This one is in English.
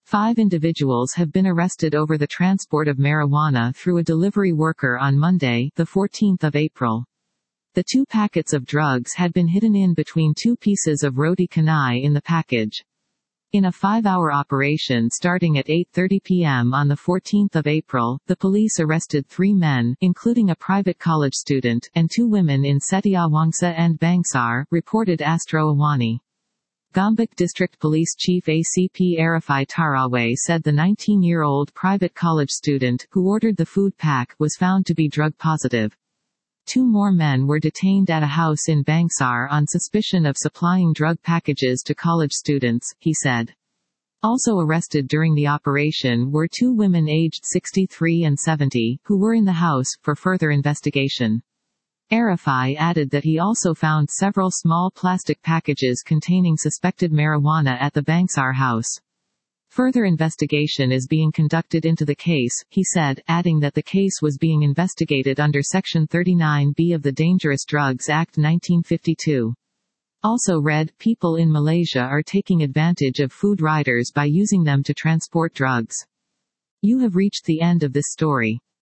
5 individuals have been arrested over the transport of marijuana through a delivery worker on Monday, the 14th of April. The 2 packets of drugs had been hidden in between 2 pieces of roti canai in the package. In a 5-hour operation starting at 8:30 p.m. on the 14th of April, the police arrested 3 men, including a private college student, and 2 women in Setiawangsa and Bangsar, reported Astro Awani. Gombak District Police Chief ACP Arifai Tarawe said the 19-year-old private college student, who ordered the food pack, was found to be drug positive. 2 more men were detained at a house in Bangsar on suspicion of supplying drug packages to college students, he said. Also arrested during the operation were 2 women aged 63 and 70, who were in the house, for further investigation. Arifai added that he also found several small plastic packages containing suspected marijuana at the Bangsar house. Further investigation is being conducted into the case, he said, adding that the case was being investigated under Section 39B of the Dangerous Drugs Act 1952. Also read, people in Malaysia are taking advantage of food riders by using them to transport drugs. You have reached the end of this story.